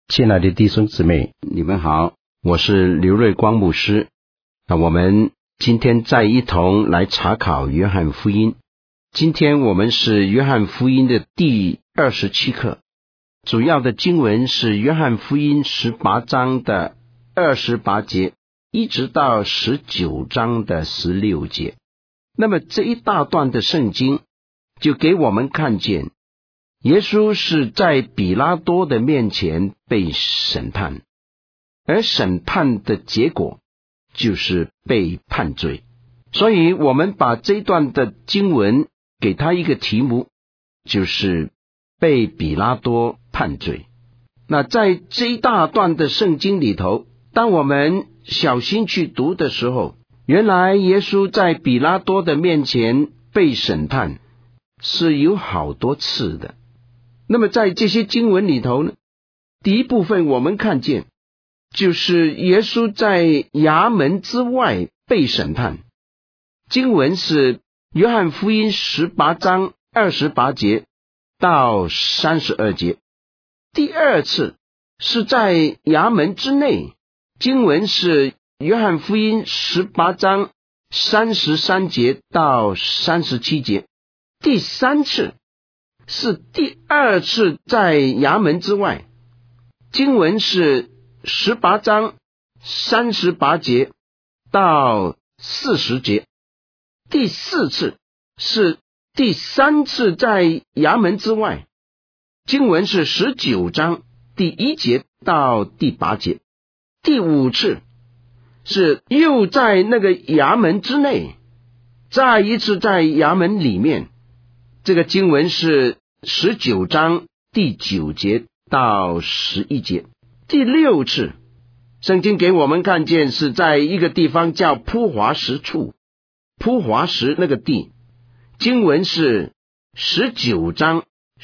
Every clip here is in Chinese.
亲爱的弟兄姊妹，你们好，我是刘瑞光牧师。我们今天再一同来查考约翰福音。今天我们是约翰福音的第27课，主要的经文是约翰福音18章的28节，一直到19章的16节。那么这一大段的圣经就给我们看见，耶稣是在比拉多的面前被审判，而审判的结果就是被判罪。所以我们把这一段的经文给他一个题目，就是被比拉多判罪。那在这一大段的圣经里头，当我们小心去读的时候，原来耶稣在比拉多的面前被审判是有好多次的。那么在这些经文里头呢，第一部分我们看见就是耶稣在衙门之外被审判，经文是约翰福音18章28节到32节。第二次是在衙门之内，经文是约翰福音18章33节到37节。第三次是第二次在衙门之外，经文是18章38节到40节。第四次是第三次在衙门之外，经文是19章第1节到第8节。第五次是又在那个衙门之内，再一次在衙门里面，这个经文是19章第9节到11节。第六次圣经给我们看见是在一个地方叫铺华石处，铺华石那个地，经文是19章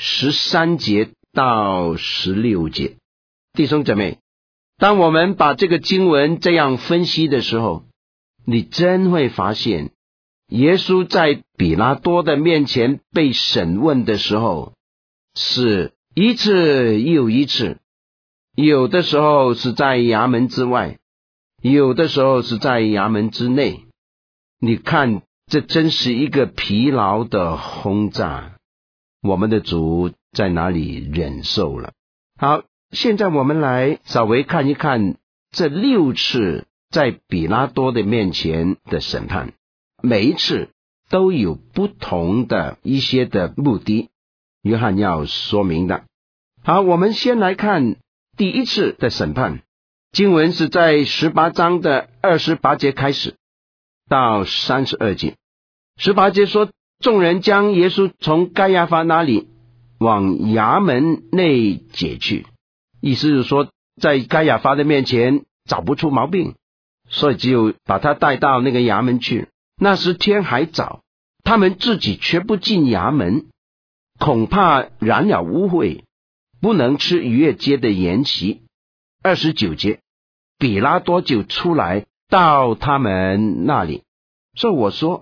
13节到16节。弟兄姊妹，当我们把这个经文这样分析的时候，你真会发现耶稣在比拉多的面前被审问的时候是一次又一次，有的时候是在衙门之外，有的时候是在衙门之内。你看，这真是一个疲劳的轰炸，我们的主在哪里忍受了。好，现在我们来稍微看一看这6次在比拉多的面前的审判，每一次都有不同的一些的目的，约翰要说明的。好，我们先来看第一次的审判，经文是在18章的28节开始到32节。18节说，众人将耶稣从该亚法那里往衙门内解去，意思是说在该亚法的面前找不出毛病，所以只有把他带到那个衙门去。那时天还早，他们自己却不进衙门，恐怕染了污秽，不能吃逾越节的筵席。29节，比拉多就出来到他们那里。所以我说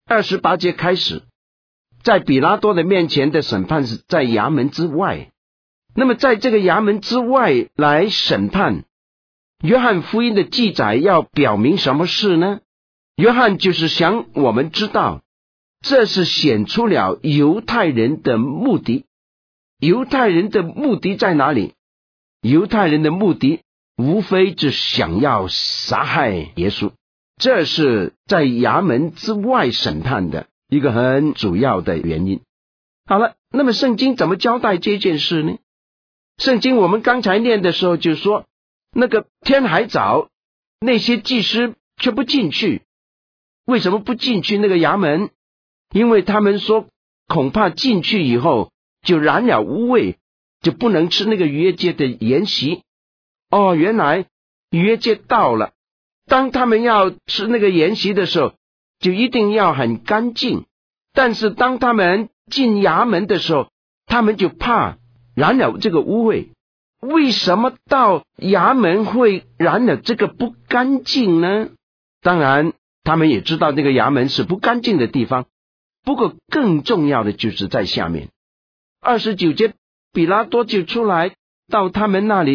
28节开始，在比拉多的面前的审判是在衙门之外。那么在这个衙门之外来审判，约翰福音的记载要表明什么事呢？约翰就是想我们知道，这是显出了犹太人的目的。犹太人的目的在哪里？犹太人的目的无非是想要杀害耶稣，这是在衙门之外审判的一个很主要的原因。好了，那么圣经怎么交代这件事呢？圣经我们刚才念的时候就说，那个天还早，那些祭司却不进去。为什么不进去那个衙门？因为他们说恐怕进去以后就染了污秽，就不能吃那个逾越节的筵席。原来逾越节到了，当他们要吃那个筵席的时候就一定要很干净，但是当他们进衙门的时候，他们就怕染了这个污秽。为什么到衙门会染了这个不干净呢？当然他们也知道那个衙门是不干净的地方，不过更重要的就是在下面29节，比拉多就出来到他们那里，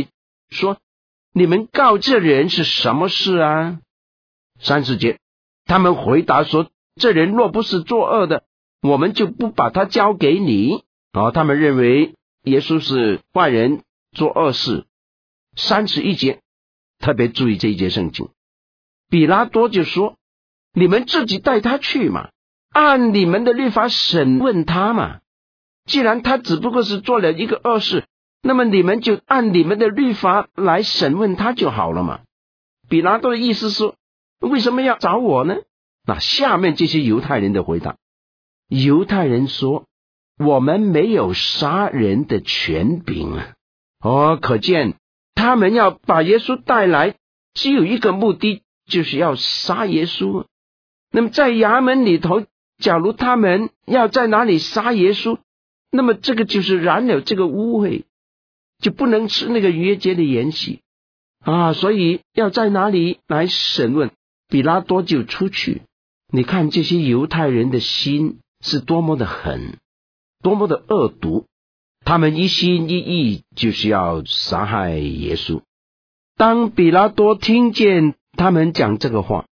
说：你们告这人是什么事啊？30节，他们回答说：这人若不是作恶的，我们就不把他交给你。他们认为耶稣是坏人，做恶事。31节，特别注意这一节圣经，比拉多就说：你们自己带他去嘛，按你们的律法审问他嘛。既然他只不过是做了一个恶事，那么你们就按你们的律法来审问他就好了嘛。比拉多的意思是，为什么要找我呢？那下面这些犹太人的回答，犹太人说：我们没有杀人的权柄啊。可见他们要把耶稣带来，只有一个目的，就是要杀耶稣。那么在衙门里头，假如他们要在哪里杀耶稣，那么这个就是染了这个污秽，就不能吃那个逾越节的筵席所以要在哪里来审问。比拉多就出去。你看这些犹太人的心是多么的狠，多么的恶毒，他们一心一意就是要杀害耶稣。当比拉多听见他们讲这个话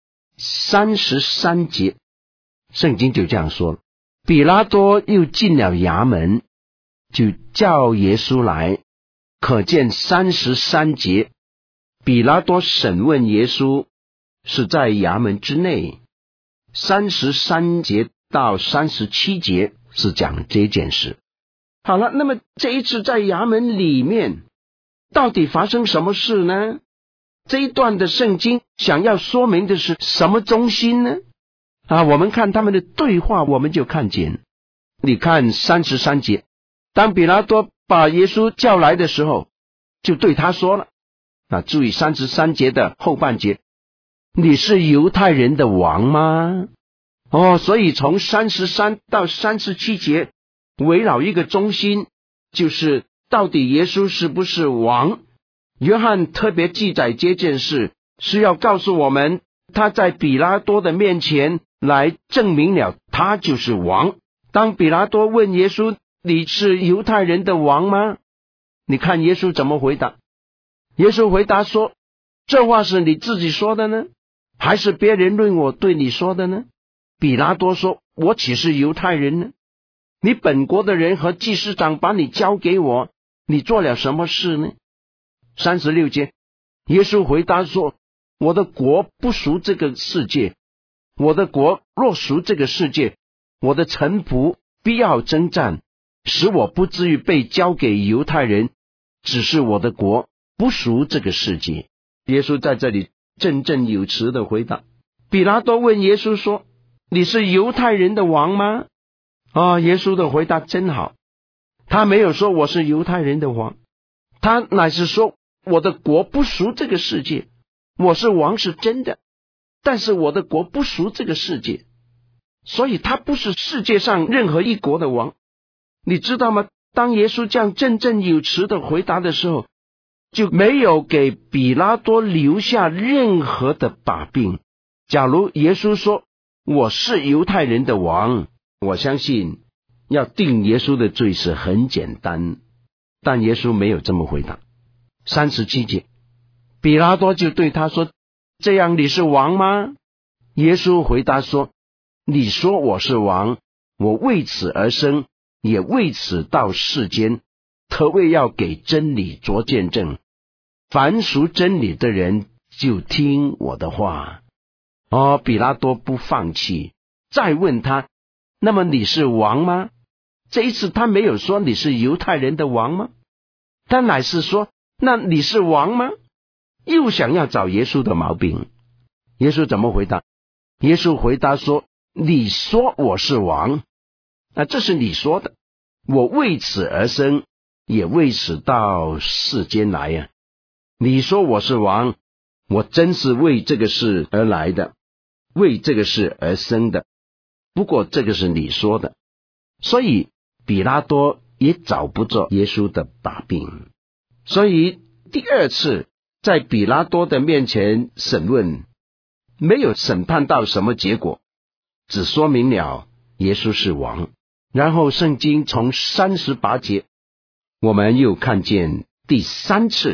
，33节圣经就这样说了：比拉多又进了衙门，就叫耶稣来。可见33节比拉多审问耶稣是在衙门之内，33节到37节是讲这件事。好了，那么这一次在衙门里面到底发生什么事呢？这一段的圣经想要说明的是什么中心呢？我们看他们的对话，我们就看见。你看33节，当比拉多把耶稣叫来的时候，就对他说了，注意33节的后半节，你是犹太人的王吗？所以从33到37节围绕一个中心，就是到底耶稣是不是王。约翰特别记载这件事，是要告诉我们，他在比拉多的面前来证明了他就是王。当比拉多问耶稣：你是犹太人的王吗？你看耶稣怎么回答？耶稣回答说：这话是你自己说的呢，还是别人论我对你说的呢？比拉多说：我岂是犹太人呢？你本国的人和祭司长把你交给我，你做了什么事呢？36节，耶稣回答说：我的国不属这个世界，我的国若属这个世界，我的臣仆必要征战，使我不至于被交给犹太人，只是我的国不属这个世界。耶稣在这里振振有词的回答。比拉多问耶稣说：你是犹太人的王吗？耶稣的回答真好，他没有说我是犹太人的王，他乃是说我的国不属这个世界，我是王是真的，但是我的国不属这个世界，所以他不是世界上任何一国的王。你知道吗？当耶稣这样振振有词的回答的时候，就没有给比拉多留下任何的把柄。假如耶稣说我是犹太人的王，我相信要定耶稣的罪是很简单，但耶稣没有这么回答。37节，比拉多就对他说：这样你是王吗？耶稣回答说：你说我是王，我为此而生，也为此到世间，特为要给真理作见证。凡属真理的人就听我的话。比拉多不放弃，再问他：那么你是王吗？这一次他没有说你是犹太人的王吗？他乃是说：那你是王吗？又想要找耶稣的毛病。耶稣怎么回答？耶稣回答说：你说我是王，这是你说的，我为此而生，也为此到世间来呀。你说我是王，我真是为这个事而来的，为这个事而生的，不过这个是你说的。所以比拉多也找不着耶稣的把柄。所以第二次在比拉多的面前审问，没有审判到什么结果，只说明了耶稣是王。然后圣经从38节，我们又看见第三次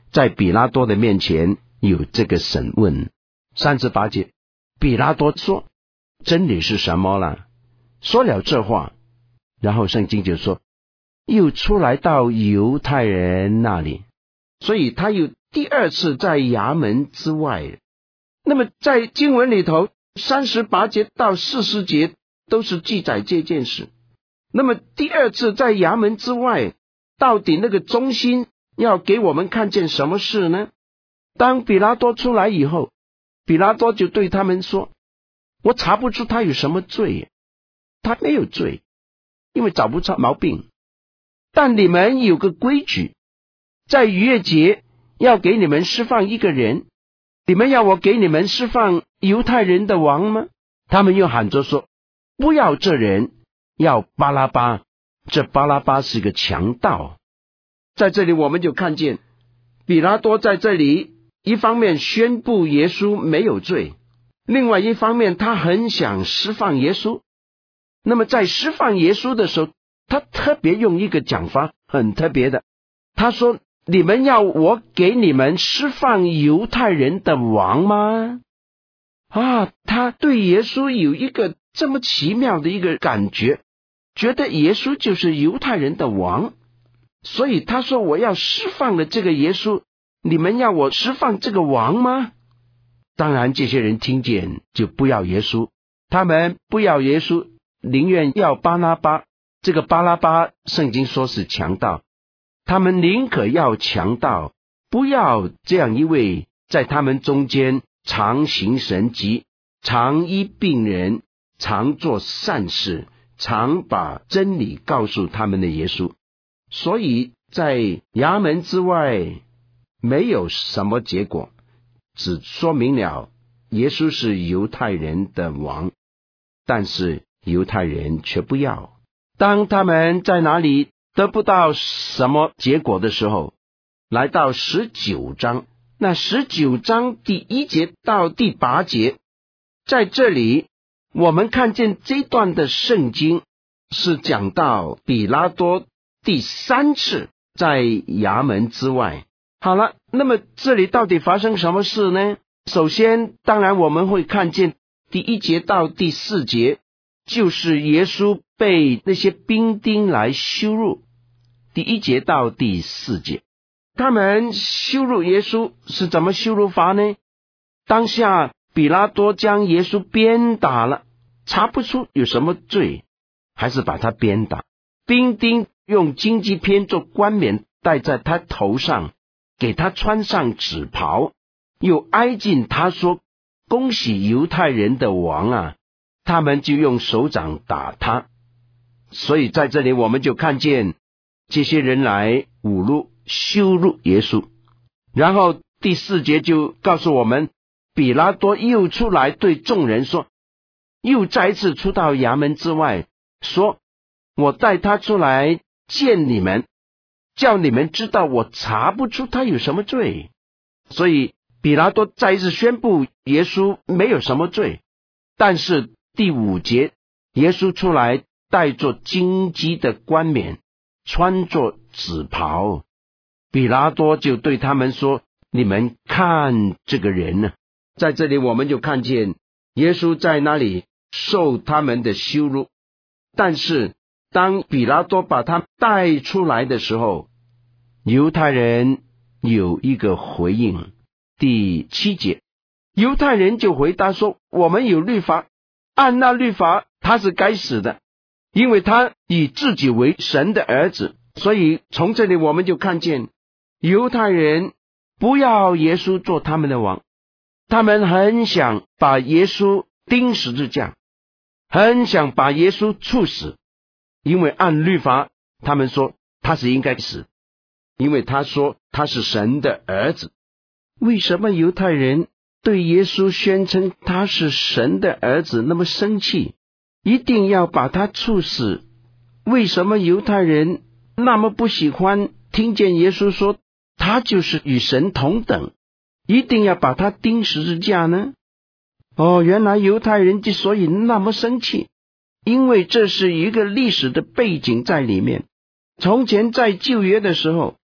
在比拉多的面前有这个审问。38节，比拉多说，真理是什么了？说了这话，然后圣经就说，又出来到犹太人那里，所以他又第二次在衙门之外。那么在经文里头38节到40节都是记载这件事。那么第二次在衙门之外，到底那个中心要给我们看见什么事呢？当比拉多出来以后，比拉多就对他们说，我查不出他有什么罪，他没有罪，因为找不出毛病。但你们有个规矩，在逾越节要给你们释放一个人，你们要我给你们释放犹太人的王吗？他们又喊着说，不要这人，要巴拉巴。这巴拉巴是个强盗。在这里我们就看见比拉多在这里一方面宣布耶稣没有罪，另外一方面他很想释放耶稣。那么在释放耶稣的时候，他特别用一个讲法很特别的，他说，你们要我给你们释放犹太人的王吗？他对耶稣有一个这么奇妙的一个感觉，觉得耶稣就是犹太人的王，所以他说，我要释放了这个耶稣，你们要我释放这个王吗？当然这些人听见就不要耶稣，他们不要耶稣，宁愿要巴拉巴。这个巴拉巴圣经说是强盗，他们宁可要强盗，不要这样一位在他们中间常行神迹，常医病人，常做善事，常把真理告诉他们的耶稣。所以在衙门之外没有什么结果，只说明了耶稣是犹太人的王，但是犹太人却不要。当他们在哪里得不到什么结果的时候，来到19章，那19章第1节到第8节，在这里我们看见这段的圣经是讲到比拉多第3次在衙门之外。好了，那么这里到底发生什么事呢？首先当然我们会看见第1节到第4节，就是耶稣被那些兵丁来羞辱。第1节到第4节，他们羞辱耶稣是怎么羞辱法呢？当下比拉多将耶稣鞭打了，查不出有什么罪，还是把他鞭打。兵丁用荆棘篇做冠冕戴在他头上，给他穿上紫袍，又挨近他说，恭喜犹太人的王啊！他们就用手掌打他。所以在这里我们就看见这些人来侮辱羞辱耶稣。然后第4节就告诉我们，比拉多又出来对众人说，又再一次出到衙门之外，说，我带他出来见你们，叫你们知道我查不出他有什么罪。所以比拉多再一次宣布耶稣没有什么罪。但是第5节，耶稣出来带着荆棘的冠冕，穿着紫袍。比拉多就对他们说，你们看这个人呢？在这里我们就看见耶稣在那里受他们的羞辱。但是当比拉多把他带出来的时候，犹太人有一个回应。第7节，犹太人就回答说，我们有律法，按那律法他是该死的，因为他以自己为神的儿子。所以从这里我们就看见犹太人不要耶稣做他们的王，他们很想把耶稣钉十字架，很想把耶稣处死，因为按律法他们说他是应该死，因为他说他是神的儿子。为什么犹太人对耶稣宣称他是神的儿子那么生气，一定要把他处死？为什么犹太人那么不喜欢听见耶稣说他就是与神同等，一定要把他钉十字架呢？原来犹太人之所以那么生气，因为这是一个历史的背景在里面。从前在旧约的时候，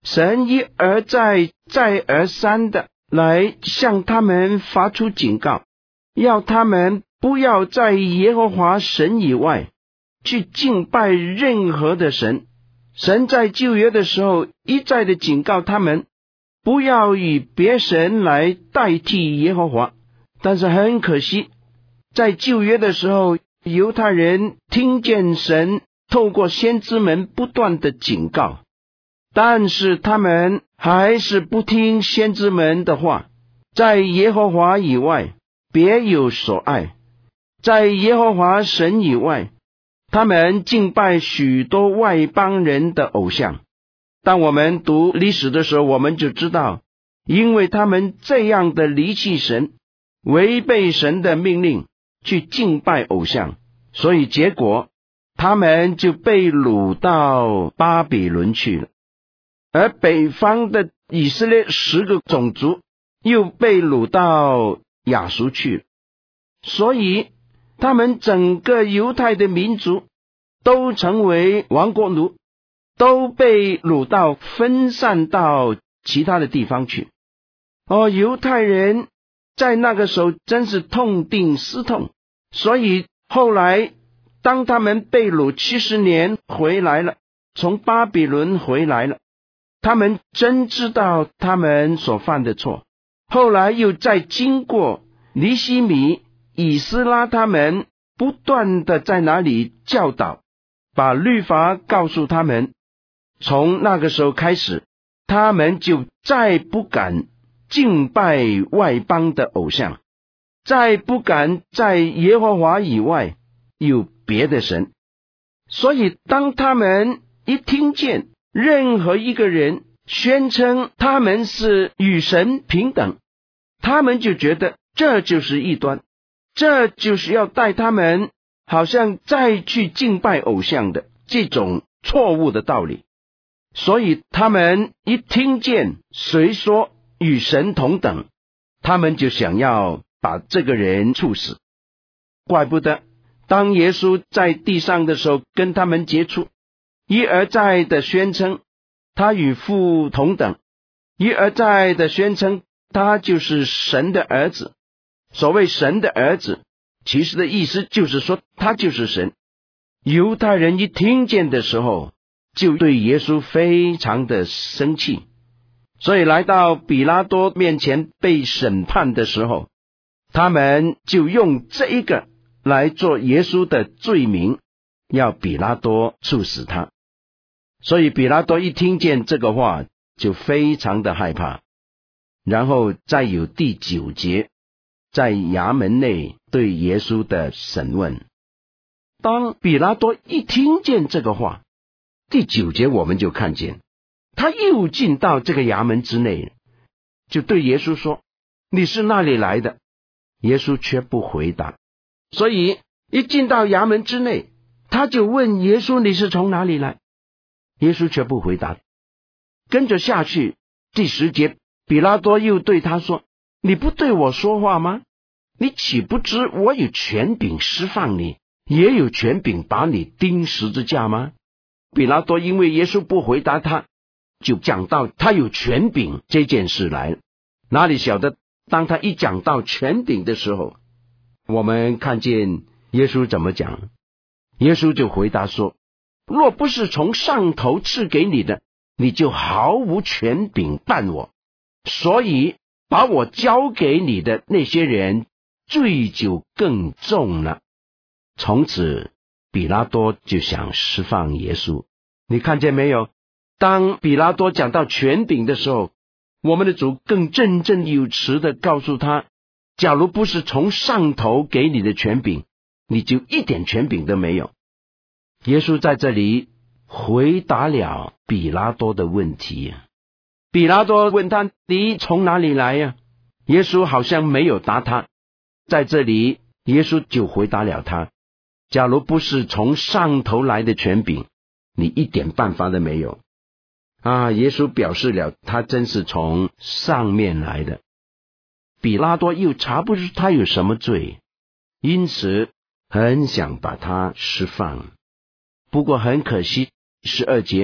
神一而再再而三的来向他们发出警告，要他们不要在耶和华神以外去敬拜任何的神。神在旧约的时候一再的警告他们不要以别神来代替耶和华，但是很可惜，在旧约的时候，犹太人听见神透过先知们不断的警告，但是他们还是不听先知们的话，在耶和华以外别有所爱，在耶和华神以外，他们敬拜许多外邦人的偶像。当我们读历史的时候，我们就知道，因为他们这样的离弃神，违背神的命令去敬拜偶像，所以结果他们就被掳到巴比伦去了。而北方的以色列10个种族又被掳到亚述去了，所以他们整个犹太的民族都成为亡国奴，都被掳到分散到其他的地方去。犹太人在那个时候真是痛定思痛，所以后来当他们被掳70年回来了，从巴比伦回来了，他们真知道他们所犯的错，后来又再经过尼希米、以斯拉他们不断的在那里教导，把律法告诉他们，从那个时候开始，他们就再不敢敬拜外邦的偶像，再不敢在耶和华以外有别的神。所以当他们一听见任何一个人宣称他们是与神平等，他们就觉得这就是异端，这就是要带他们好像再去敬拜偶像的这种错误的道理。所以他们一听见谁说与神同等，他们就想要把这个人处死。怪不得当耶稣在地上的时候跟他们接触，一而再的宣称他与父同等，一而再的宣称他就是神的儿子。所谓神的儿子，其实的意思就是说他就是神。犹太人一听见的时候，就对耶稣非常的生气，所以来到比拉多面前被审判的时候，他们就用这一个来做耶稣的罪名，要比拉多处死他。所以比拉多一听见这个话就非常的害怕。然后再有第9节，在衙门内对耶稣的审问。当比拉多一听见这个话，第9节我们就看见他又进到这个衙门之内，就对耶稣说，你是哪里来的？耶稣却不回答。所以一进到衙门之内，他就问耶稣，你是从哪里来？耶稣却不回答。跟着下去，第10节，比拉多又对他说，你不对我说话吗？你岂不知我有权柄释放你，也有权柄把你钉十字架吗？比拉多因为耶稣不回答他，就讲到他有权柄这件事来了。哪里晓得当他一讲到权柄的时候，我们看见耶稣怎么讲。耶稣就回答说，若不是从上头赐给你的，你就毫无权柄办我，所以把我交给你的那些人罪就更重了。从此比拉多就想释放耶稣。你看见没有？当比拉多讲到权柄的时候，我们的主更振振有词的告诉他，假如不是从上头给你的权柄，你就一点权柄都没有。耶稣在这里回答了比拉多的问题。比拉多问他，你从哪里来呀？耶稣好像没有答他。在这里耶稣就回答了他，假如不是从上头来的权柄，你一点办法都没有。耶稣表示了他真是从上面来的。比拉多又查不出他有什么罪，因此很想把他释放。不过很可惜，12节，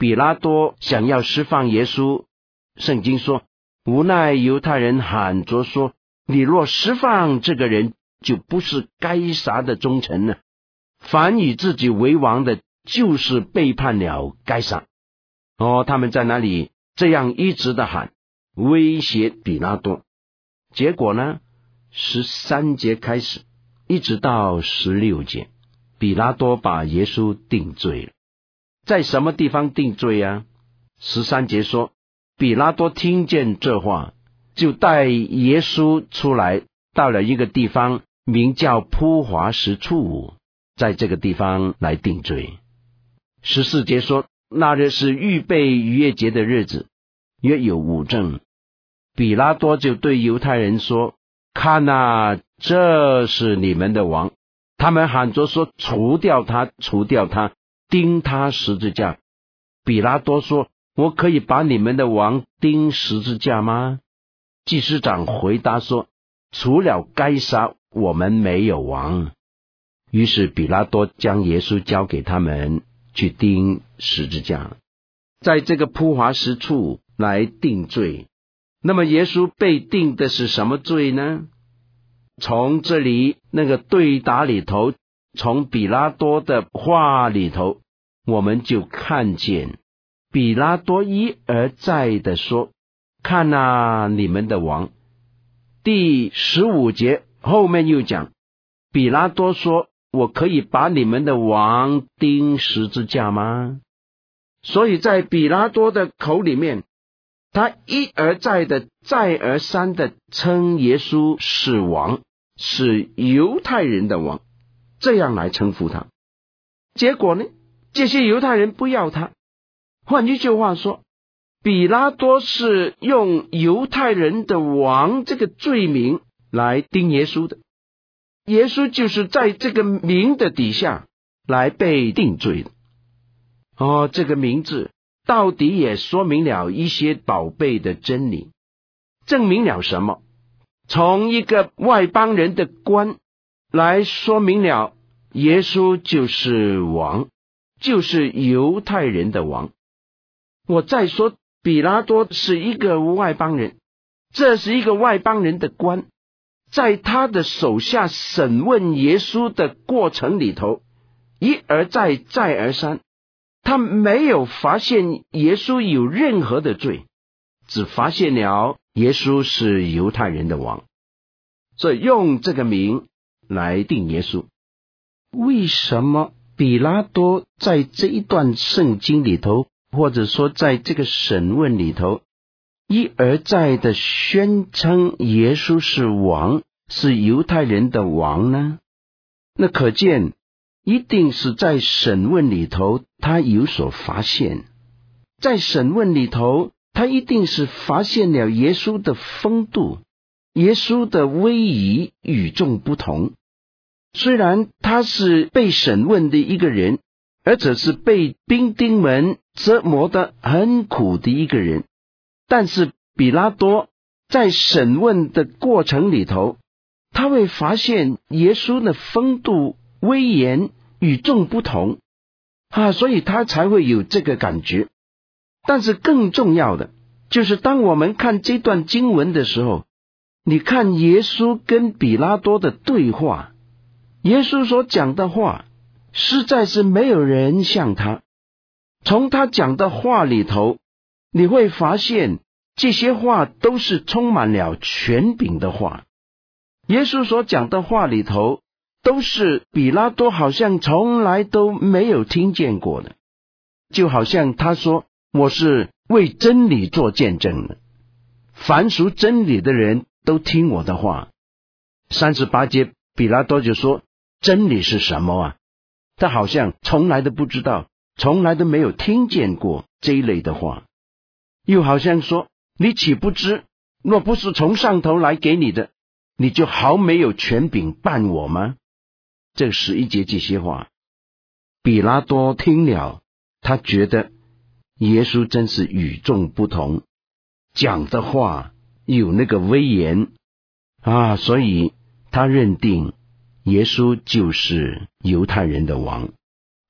比拉多想要释放耶稣，圣经说，无奈犹太人喊着说，你若释放这个人，就不是该撒的忠臣了，凡以自己为王的，就是背叛了该撒。他们在那里这样一直的喊，威胁比拉多。结果呢，13节开始一直到16节，比拉多把耶稣定罪了。在什么地方定罪啊？13节说，比拉多听见这话，就带耶稣出来，到了一个地方名叫铺华石处，在这个地方来定罪。14节说，那日是预备逾越节的日子，约有5正。比拉多就对犹太人说，看啊，这是你们的王。他们喊着说，除掉他，除掉他，钉他十字架。比拉多说，我可以把你们的王钉十字架吗？祭司长回答说，除了该撒，我们没有王。于是比拉多将耶稣交给他们去钉十字架，在这个铺华石处来定罪。那么耶稣被定的是什么罪呢？从这里那个对答里头，从比拉多的话里头，我们就看见比拉多一而再的说，看啊，你们的王。第15节后面又讲，比拉多说，我可以把你们的王钉十字架吗？所以在比拉多的口里面，他一而再的再而三的称耶稣是王，是犹太人的王，这样来称呼他。结果呢，这些犹太人不要他。换一句话说，比拉多是用犹太人的王这个罪名来钉耶稣的，耶稣就是在这个名的底下来被定罪的。这个名字到底也说明了一些宝贝的真理，证明了什么？从一个外邦人的官来说明了耶稣就是王，就是犹太人的王。我再说，比拉多是一个外邦人，这是一个外邦人的官，在他的手下审问耶稣的过程里头，一而再再而三，他没有发现耶稣有任何的罪，只发现了耶稣是犹太人的王，所以用这个名来定耶稣。为什么比拉多在这一段圣经里头，或者说在这个审问里头，一而再的宣称耶稣是王，是犹太人的王呢？那可见一定是在审问里头他有所发现，在审问里头他一定是发现了耶稣的风度，耶稣的威仪与众不同。虽然他是被审问的一个人，而且是被兵丁们折磨得很苦的一个人，但是比拉多在审问的过程里头，他会发现耶稣的风度威严与众不同所以他才会有这个感觉。但是更重要的就是当我们看这段经文的时候，你看耶稣跟比拉多的对话，耶稣所讲的话实在是没有人像他。从他讲的话里头，你会发现这些话都是充满了权柄的话。耶稣所讲的话里头都是比拉多好像从来都没有听见过的，就好像他说，我是为真理做见证的，凡属真理的人都听我的话。38节比拉多就说，真理是什么啊？他好像从来都不知道，从来都没有听见过这一类的话。又好像说，你岂不知，若不是从上头来给你的，你就毫没有权柄办我吗？这11节这些话，比拉多听了，他觉得耶稣真是与众不同，讲的话有那个威严所以他认定耶稣就是犹太人的王。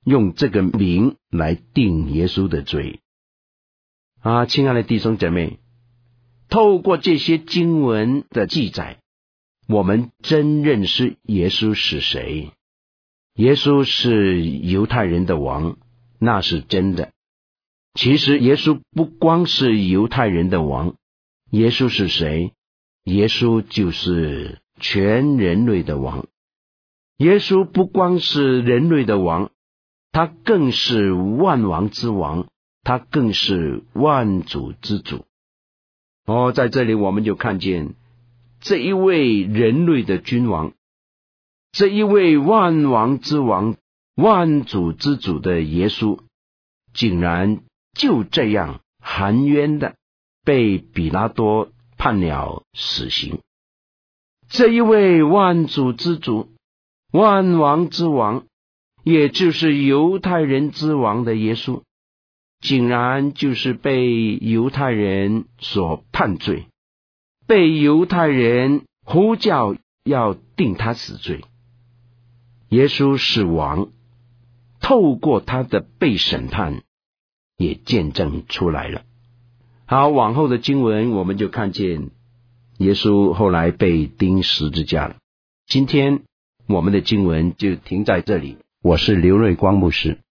用这个名来定耶稣的罪。亲爱的弟兄姐妹，透过这些经文的记载，我们真认识耶稣是谁。耶稣是犹太人的王，那是真的。其实耶稣不光是犹太人的王，耶稣是谁？耶稣就是全人类的王。耶稣不光是人类的王，他更是万王之王，他更是万主之主。在这里我们就看见这一位人类的君王，这一位万王之王，万主之主的耶稣，竟然就这样含冤的被比拉多判了死刑。这一位万主之主，万王之王，也就是犹太人之王的耶稣，竟然就是被犹太人所判罪，被犹太人呼叫要定他死罪。耶稣是王，透过他的被审判也见证出来了。好，往后的经文我们就看见耶稣后来被钉十字架了。今天我们的经文就停在这里。我是刘瑞光牧师。